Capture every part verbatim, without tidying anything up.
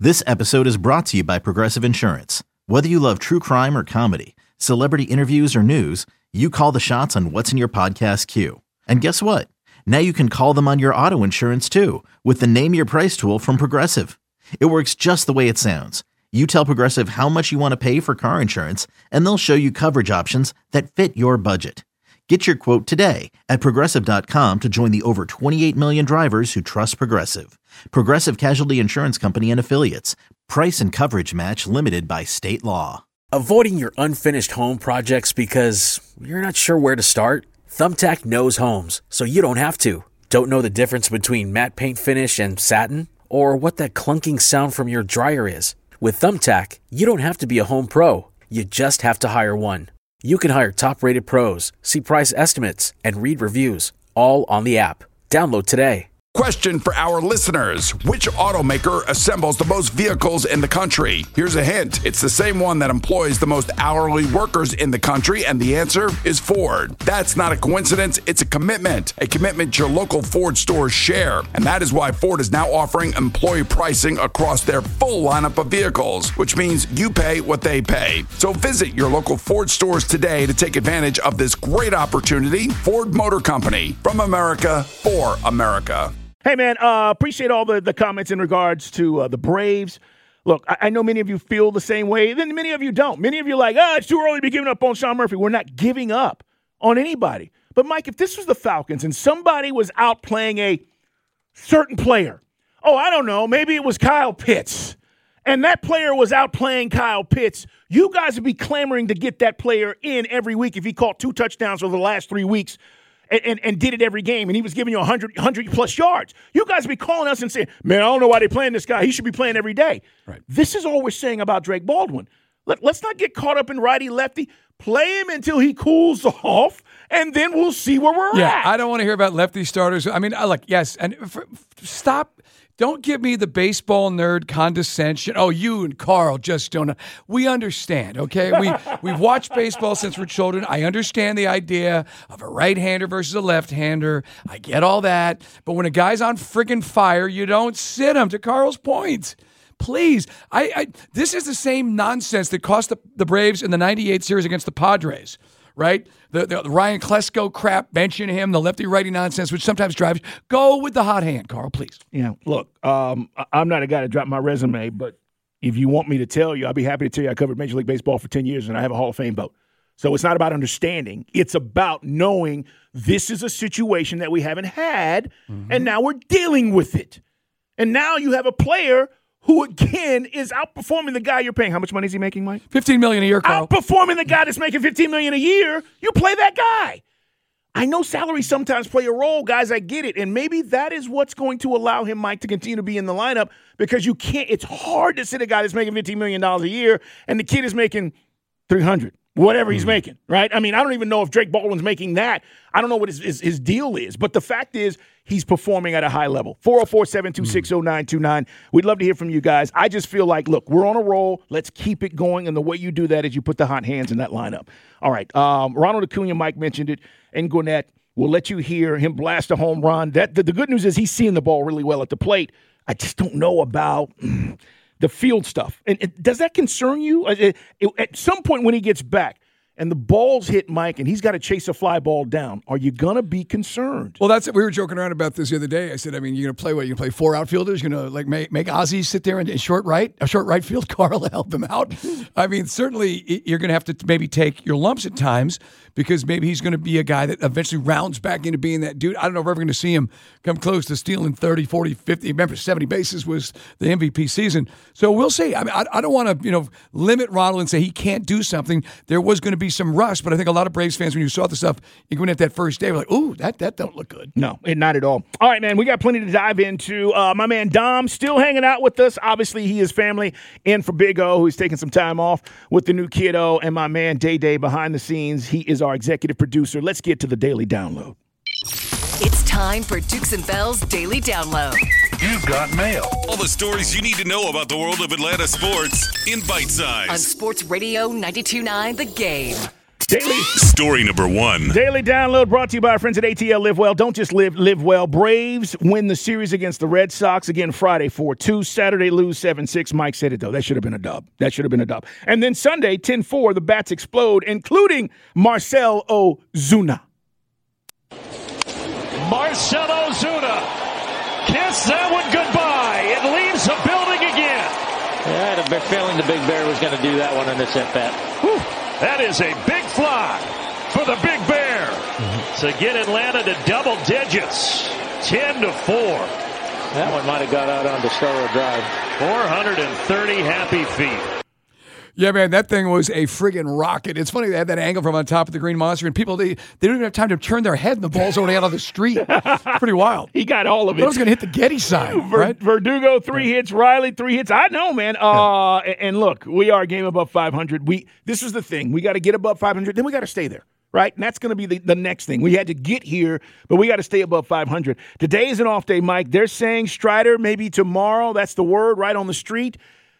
This episode is brought to you by Progressive Insurance. Whether you love true crime or comedy, celebrity interviews or news, you call the shots on what's in your podcast queue. And guess what? Now you can call them on your auto insurance too with the Name Your Price tool from Progressive. It works just the way it sounds. You tell Progressive how much you want to pay for car insurance, and they'll show you coverage options that fit your budget. Get your quote today at Progressive dot com to join the over twenty-eight million drivers who trust Progressive. Progressive Casualty Insurance Company and Affiliates. Price and coverage match limited by state law. Avoiding your unfinished home projects because you're not sure where to start? Thumbtack knows homes, so you don't have to. Don't know the difference between matte paint finish and satin? Or what that clunking sound from your dryer is? With Thumbtack, you don't have to be a home pro. You just have to hire one. You can hire top-rated pros, see price estimates, and read reviews, all on the app. Download today. Question for our listeners. Which automaker assembles the most vehicles in the country? Here's a hint. It's the same one that employs the most hourly workers in the country, and the answer is Ford. That's not a coincidence. It's a commitment. A commitment your local Ford stores share. And that is why Ford is now offering employee pricing across their full lineup of vehicles, which means you pay what they pay. So visit your local Ford stores today to take advantage of this great opportunity. Ford Motor Company, from America, for America. Hey, man, uh, appreciate all the, the comments in regards to uh, the Braves. Look, I, I know many of you feel the same way. Then many of you don't. Many of you are like, oh, it's too early to be giving up on Sean Murphy. We're not giving up on anybody. But, Mike, if this was the Falcons and somebody was out playing a certain player, oh, I don't know, maybe it was Kyle Pitts, and that player was out playing Kyle Pitts, you guys would be clamoring to get that player in every week if he caught two touchdowns over the last three weeks. And, and, and did it every game, and he was giving you one hundred, one hundred plus yards. You guys be calling us and saying, man, I don't know why they're playing this guy. He should be playing every day. Right. This is all we're saying about Drake Baldwin. Let, let's not get caught up in righty-lefty. Play him until he cools off, and then we'll see where we're yeah, at. I don't want to hear about lefty starters. I mean, I like, yes, and for, stop. Don't give me the baseball nerd condescension. Oh, you and Carl just don't know. We understand, okay? We, we've watched baseball since we're children. I understand the idea of a right-hander versus a left-hander. I get all that. But when a guy's on friggin' fire, you don't sit him, to Carl's point. Please. I, I This is the same nonsense that cost the, the Braves in the ninety-eight series against the Padres. Right? The, the, the Ryan Klesko crap, benching him, the lefty-righty nonsense, which sometimes drives. Go with the hot hand, Carl, please. Yeah, look, um, I'm not a guy to drop my resume, but if you want me to tell you, I'll be happy to tell you I covered Major League Baseball for ten years, and I have a Hall of Fame vote. So it's not about understanding. It's about knowing this is a situation that we haven't had, mm-hmm. and now we're dealing with it. And now you have a player who, again, is outperforming the guy you're paying. How much money is he making, Mike? fifteen million dollars a year, Carl. Outperforming the guy that's making fifteen million dollars a year. You play that guy. I know salaries sometimes play a role, guys. I get it. And maybe that is what's going to allow him, Mike, to continue to be in the lineup, because you can't – it's hard to sit a guy that's making fifteen million dollars a year and the kid is making three hundred dollars. Whatever he's making, right? I mean, I don't even know if Drake Baldwin's making that. I don't know what his, his, his deal is. But the fact is, he's performing at a high level. four oh four, seven two six, oh nine two nine. We'd love to hear from you guys. I just feel like, look, we're on a roll. Let's keep it going. And the way you do that is you put the hot hands in that lineup. All right. Um, Ronald Acuna, Mike mentioned it, and Gwinnett. We'll let you hear him blast a home run. That the, the good news is he's seeing the ball really well at the plate. I just don't know about the field stuff. And, and does that concern you? At, at some point when he gets back and the ball's hit Mike and he's got to chase a fly ball down, are you going to be concerned? Well, that's we were joking around about this the other day. I said, I mean, you're going to play what? You're going to play four outfielders? You're going to like make, make Ozzie sit there in, in short right, a short right field, Carl, to help him out? I mean, certainly you're going to have to maybe take your lumps at times, because maybe he's going to be a guy that eventually rounds back into being that dude. I don't know if we're ever going to see him come close to stealing thirty, forty, fifty. Remember, seventy bases was the M V P season. So we'll see. I mean, I, I don't want to, you know, limit Ronald and say he can't do something. There was going to be some rust, but I think a lot of Braves fans, when you saw the stuff, you went at that first day, were like, ooh, that, that don't look good. No, not at all. All right, man, we got plenty to dive into. Uh, my man Dom still hanging out with us. Obviously, he is family in for Big O, who's taking some time off with the new kiddo, and my man Day Day behind the scenes. He is our executive producer. Let's get to the Daily Download. It's time for Dukes and Bell's Daily Download. You've got mail. All the stories you need to know about the world of Atlanta sports in bite size. On Sports Radio ninety-two point nine The Game. Daily Story number one. Daily download brought to you by our friends at A T L Live Well. Don't just live, live well. Braves win the series against the Red Sox again Friday four two. Saturday lose seven six. Mike said it, though. That should have been a dub. That should have been a dub. And then Sunday, ten four, the bats explode, including Marcell Ozuna. Marcell Ozuna. Kiss that one goodbye. It leaves the building again. Yeah, I had a big feeling the Big Bear was going to do that one in this at-bat. Whew. That is a big fly for the Big Bear mm-hmm. to get Atlanta to double digits, ten to four. That one might have got out onto Starwood Drive. four hundred thirty happy feet. Yeah, man, that thing was a friggin' rocket. It's funny they had that angle from on top of the Green Monster, and people, they, they don't even have time to turn their head, and the ball's already out on the street. It's pretty wild. He got all of it. I was going to hit the Getty sign, Ver- right? Verdugo, three yeah. hits. Riley, three hits. I know, man. Uh, yeah. And look, we are a game above five hundred. We This is the thing. We got to get above five hundred, then we got to stay there. Right? And that's going to be the, the next thing. We had to get here, but we got to stay above five hundred. Today is an off day, Mike. They're saying Strider maybe tomorrow. That's the word right on the street.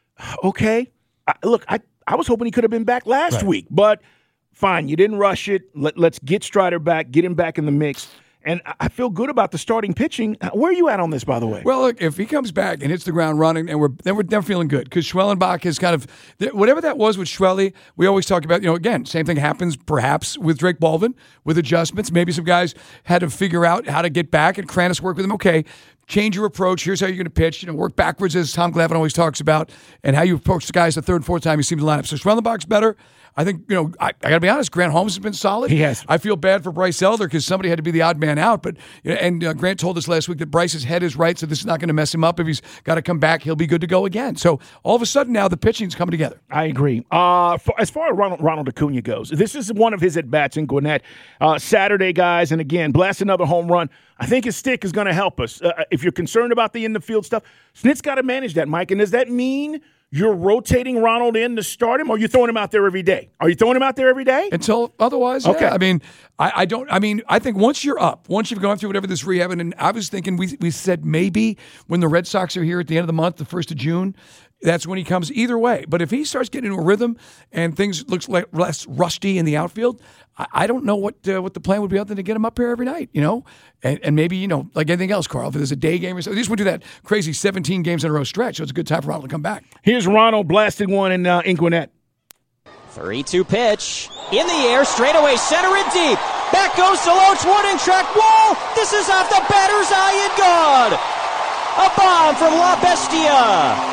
Okay. I, look, I, I was hoping he could have been back last right. week, but fine. You didn't rush it. Let, let's get Strider back, get him back in the mix. And I feel good about the starting pitching. Where are you at on this, by the way? Well, look, if he comes back and hits the ground running, and we're then we're, then feeling good because Schwellenbach is kind of whatever that was with Schwelly. We always talk about, you know, again, same thing happens perhaps with Drake Baldwin with adjustments. Maybe some guys had to figure out how to get back, and Kranis worked with him. Okay, change your approach. Here's how you're going to pitch. You know, work backwards, as Tom Glavine always talks about, and how you approach the guys the third and fourth time you see him in the lineup. So Schwellenbach's better. I think, you know, I, I got to be honest, Grant Holmes has been solid. He has. I feel bad for Bryce Elder because somebody had to be the odd man out. But you know, And uh, Grant told us last week that Bryce's head is right, so this is not going to mess him up. If he's got to come back, he'll be good to go again. So all of a sudden now the pitching's coming together. I agree. Uh, for, as far as Ronald, Ronald Acuna goes, this is one of his at-bats in Gwinnett. Uh, Saturday, guys, and again, blast another home run. I think his stick is going to help us. Uh, if you're concerned about the in-the-field stuff, Snit's got to manage that, Mike. And does that mean you're rotating Ronald in to start him, or are you throwing him out there every day? Are you throwing him out there every day? Until otherwise, okay. Yeah. I mean, I, I don't. I mean, I think once you're up, once you've gone through whatever this rehab, and I was thinking, we we said maybe when the Red Sox are here at the end of the month, the first of June, that's when he comes. Either way, but if he starts getting into a rhythm and things looks like less rusty in the outfield, I, I don't know what uh, what the plan would be other than to get him up here every night, you know, and, and maybe, you know, like anything else, Carl, if there's a day game or something, they just went to that crazy seventeen games in a row stretch, so it's a good time for Ronald to come back. Here's Ronald blasting one in uh, in Gwinnett. three two pitch in the air, straightaway center and deep. Back goes to Loach, warning track wall. This is off the batter's eye and gone. A bomb from La Bestia.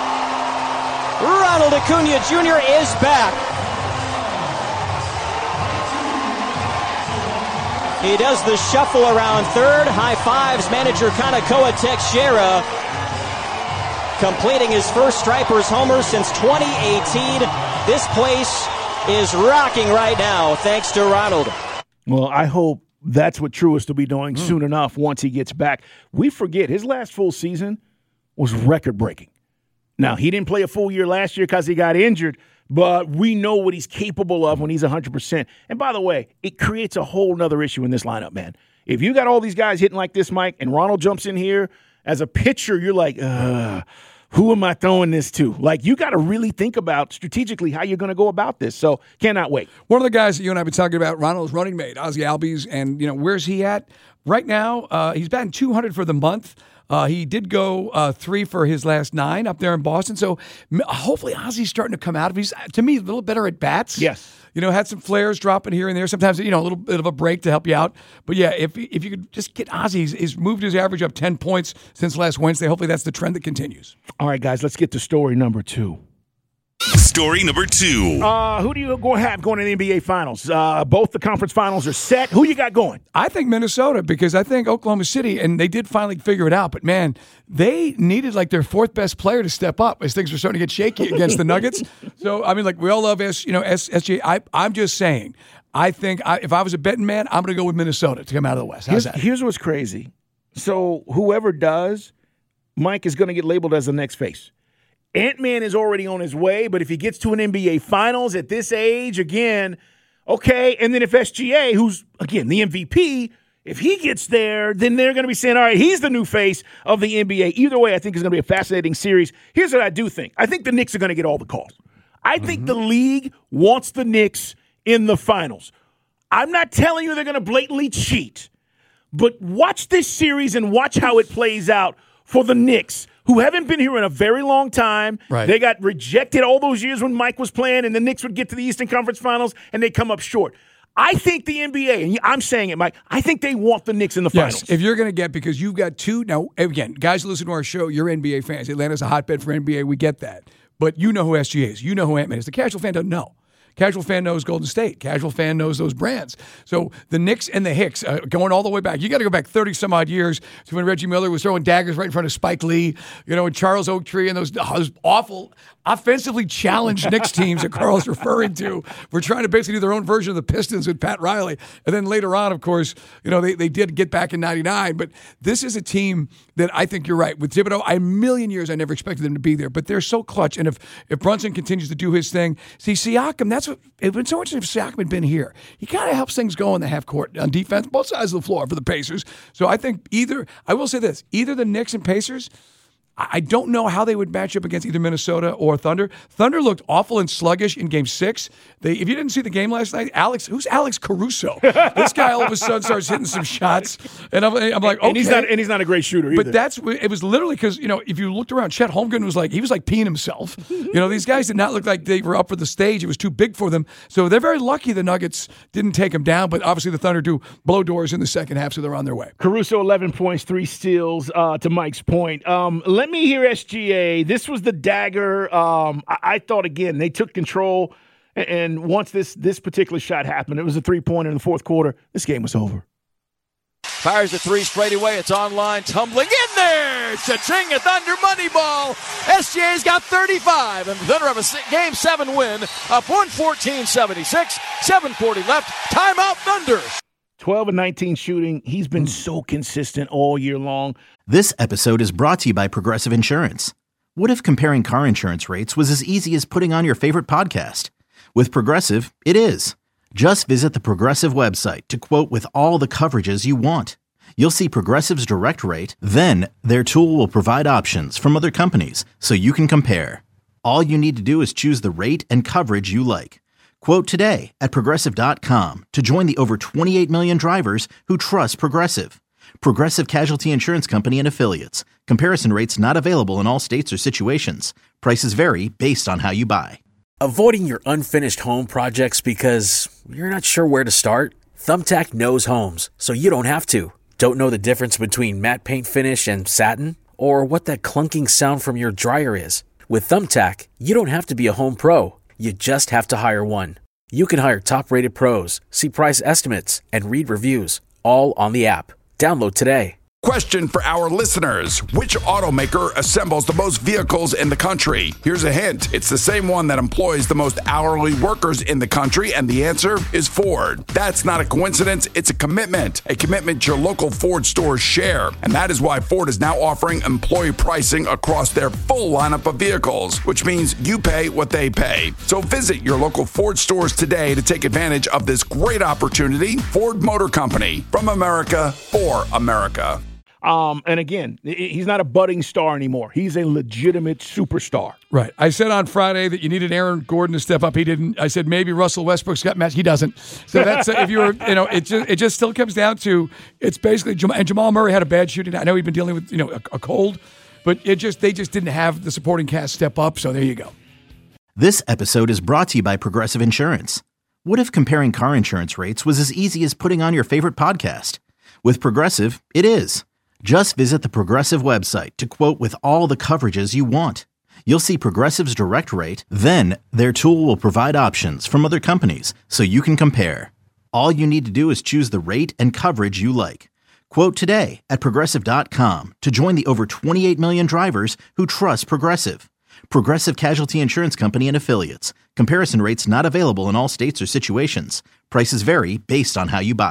Ronald Acuna Junior is back. He does the shuffle around third. High fives manager Kanakoa Teixeira, completing his first Stripers homer since twenty eighteen. This place is rocking right now thanks to Ronald. Well, I hope that's what Truist will be doing mm. soon enough once he gets back. We forget his last full season was record-breaking. Now, he didn't play a full year last year because he got injured, but we know what he's capable of when he's one hundred percent. And by the way, it creates a whole nother issue in this lineup, man. If you got all these guys hitting like this, Mike, and Ronald jumps in here, as a pitcher, you're like, uh, who am I throwing this to? Like, you got to really think about strategically how you're going to go about this. So, cannot wait. One of the guys that you and I have been talking about, Ronald's running mate, Ozzie Albies, and, you know, where's he at? Right now, uh, he's batting two hundred for the month. Uh, he did go uh, three for his last nine up there in Boston. So hopefully Ozzie's starting to come out of it. He's, to me, a little better at bats. Yes. You know, had some flares dropping here and there. Sometimes, you know, a little bit of a break to help you out. But, yeah, if if you could just get Ozzie, he's, he's moved his average up ten points since last Wednesday. Hopefully that's the trend that continues. All right, guys, let's get to story number two. Story number two. Uh, who do you go have going to the N B A Finals? Uh, both the conference finals are set. Who you got going? I think Minnesota, because I think Oklahoma City, and they did finally figure it out, but, man, they needed, like, their fourth best player to step up as things were starting to get shaky against the Nuggets. So, I mean, like, we all love S, you know, S, SGA. I, I'm just saying, I think I, if I was a betting man, I'm going to go with Minnesota to come out of the West. How's here's, that? Here's what's crazy. So whoever does, Mike is going to get labeled as the next face. Ant-Man is already on his way, but if he gets to an N B A Finals at this age, again, okay, and then if S G A, who's, again, the M V P, if he gets there, then they're going to be saying, all right, he's the new face of the N B A. Either way, I think it's going to be a fascinating series. Here's what I do think. I think the Knicks are going to get all the calls. I think mm-hmm. the league wants the Knicks in the finals. I'm not telling you they're going to blatantly cheat, but watch this series and watch how it plays out for the Knicks, who haven't been here in a very long time. Right. They got rejected all those years when Mike was playing, and the Knicks would get to the Eastern Conference Finals, and they come up short. I think the N B A, and I'm saying it, Mike, I think they want the Knicks in the finals. Yes, if you're going to get, because you've got two, now, again, guys who listen to our show, you're N B A fans. Atlanta's a hotbed for N B A. We get that. But you know who S G A is. You know who Ant-Man is. The casual fan doesn't know. Casual fan knows Golden State. Casual fan knows those brands. So the Knicks and the Hicks, uh, going all the way back. You got to go back thirty some odd years to when Reggie Miller was throwing daggers right in front of Spike Lee, you know, and Charles Oaktree and those, oh, those awful, offensively challenged Knicks teams that Carl's referring to. We're trying to basically do their own version of the Pistons with Pat Riley. And then later on, of course, you know, they, they did get back in ninety-nine. But this is a team that I think you're right. With Thibodeau, I, a million years I never expected them to be there. But they're so clutch. And if, if Brunson continues to do his thing, see, Siakam, that's what, it's been so much if Siakam had been here. He kind of helps things go in the half court on defense, both sides of the floor for the Pacers. So I think either, I will say this, either the Knicks and Pacers, I don't know how they would match up against either Minnesota or Thunder. Thunder looked awful and sluggish in Game Six. They, if you didn't see the game last night, Alex, who's Alex Caruso? This guy all of a sudden starts hitting some shots, and I'm, I'm like, okay. And he's not, and he's not a great shooter either. But that's it was literally because you know if you looked around, Chet Holmgren was like he was like peeing himself. You know these guys did not look like they were up for the stage. It was too big for them. So they're very lucky the Nuggets didn't take them down. But obviously the Thunder do blow doors in the second half, so they're on their way. Caruso eleven points, three steals. Uh, to Mike's point, um, let me hear S G. This was the dagger. Um, I, I thought, again, they took control, and, and once this this particular shot happened, it was a three-pointer in the fourth quarter. This game was over. Fires the three straight away. It's online, tumbling in there. Cha-ching, a Thunder money ball. S G A's got thirty-five, and the Thunder have a game seven win, up one fourteen seventy-six, seven forty left. Timeout, Thunder. twelve and nineteen shooting. He's been so consistent all year long. This episode is brought to you by Progressive Insurance. What if comparing car insurance rates was as easy as putting on your favorite podcast? With Progressive, it is. Just visit the Progressive website to quote with all the coverages you want. You'll see Progressive's direct rate, then their tool will provide options from other companies so you can compare. All you need to do is choose the rate and coverage you like. Quote today at Progressive dot com to join the over twenty-eight million drivers who trust Progressive. Progressive Casualty Insurance Company and Affiliates. Comparison rates not available in all states or situations. Prices vary based on how you buy. Avoiding your unfinished home projects because you're not sure where to start? Thumbtack knows homes, so you don't have to. Don't know the difference between matte paint finish and satin? Or what that clunking sound from your dryer is? With Thumbtack, you don't have to be a home pro. You just have to hire one. You can hire top-rated pros, see price estimates, and read reviews, all on the app. Download today. Question for our listeners. Which automaker assembles the most vehicles in the country? Here's a hint. It's the same one that employs the most hourly workers in the country, and the answer is Ford. That's not a coincidence. It's a commitment. A commitment your local Ford stores share. And that is why Ford is now offering employee pricing across their full lineup of vehicles, which means you pay what they pay. So visit your local Ford stores today to take advantage of this great opportunity. Ford Motor Company, from America, for America. Um, and again, he's not a budding star anymore. He's a legitimate superstar. Right. I said on Friday that you needed Aaron Gordon to step up. He didn't. I said maybe Russell Westbrook's got matched. He doesn't. So that's uh, if you were, you know, it just it just still comes down to it's basically Jamal, and Jamal Murray had a bad shooting. I know he'd been dealing with you know a, a cold, but it just they just didn't have the supporting cast step up. So there you go. This episode is brought to you by Progressive Insurance. What if comparing car insurance rates was as easy as putting on your favorite podcast? With Progressive, it is. Just visit the Progressive website to quote with all the coverages you want. You'll see Progressive's direct rate, then their tool will provide options from other companies so you can compare. All you need to do is choose the rate and coverage you like. Quote today at Progressive dot com to join the over twenty-eight million drivers who trust Progressive. Progressive Casualty Insurance Company and Affiliates. Comparison rates not available in all states or situations. Prices vary based on how you buy.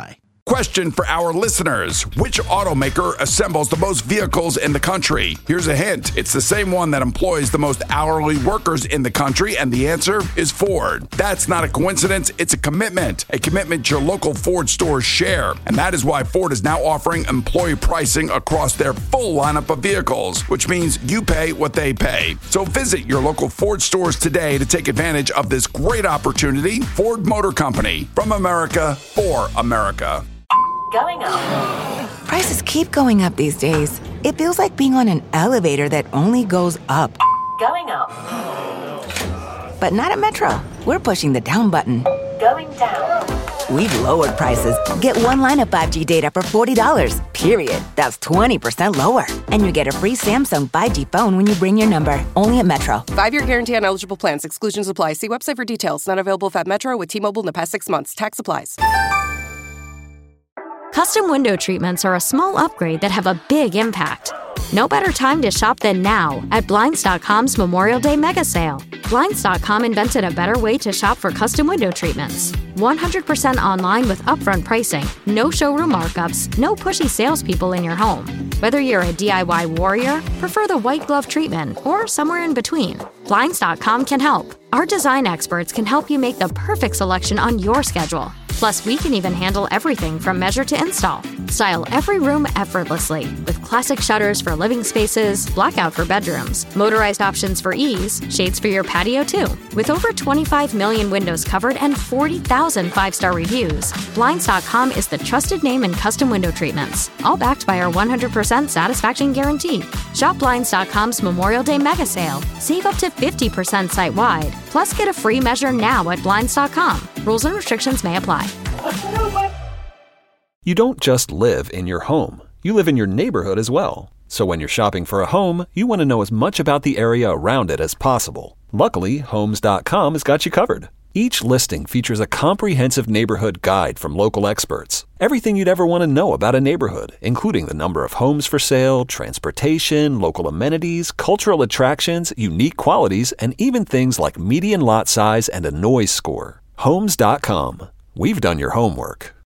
Question for our listeners. Which automaker assembles the most vehicles in the country? Here's a hint. It's the same one that employs the most hourly workers in the country, and the answer is Ford. That's not a coincidence. It's a commitment. A commitment your local Ford stores share. And that is why Ford is now offering employee pricing across their full lineup of vehicles, which means you pay what they pay. So visit your local Ford stores today to take advantage of this great opportunity. Ford Motor Company. From America, for America. Going up. Prices keep going up these days. It feels like being on an elevator that only goes up. Going up. But not at Metro. We're pushing the down button. Going down. We've lowered prices. Get one line of five G data for forty dollars. Period. That's twenty percent lower. And you get a free Samsung five G phone when you bring your number. Only at Metro. Five-year guarantee on eligible plans. Exclusions apply. See website for details. Not available at Metro with T-Mobile in the past six months. Tax applies. Custom window treatments are a small upgrade that have a big impact. No better time to shop than now at Blinds dot com's Memorial Day mega sale. Blinds dot com invented a better way to shop for custom window treatments. one hundred percent online with upfront pricing, no showroom markups, no pushy salespeople in your home. Whether you're a D I Y warrior, prefer the white glove treatment, or somewhere in between, Blinds dot com can help. Our design experts can help you make the perfect selection on your schedule. Plus, we can even handle everything from measure to install. Style every room effortlessly with classic shutters for living spaces, blackout for bedrooms, motorized options for ease, shades for your patio too. With over twenty-five million windows covered and forty thousand five-star reviews, Blinds dot com is the trusted name in custom window treatments, all backed by our one hundred percent satisfaction guarantee. Shop Blinds dot com's Memorial Day mega sale. Save up to fifty percent site-wide. Plus, get a free measure now at Blinds dot com. Rules and restrictions may apply. You don't just live in your home. You live in your neighborhood as well. So when you're shopping for a home, you want to know as much about the area around it as possible. Luckily, Homes dot com has got you covered. Each listing features a comprehensive neighborhood guide from local experts. Everything you'd ever want to know about a neighborhood, including the number of homes for sale, transportation, local amenities, cultural attractions, unique qualities, and even things like median lot size and a noise score. Homes dot com. We've done your homework.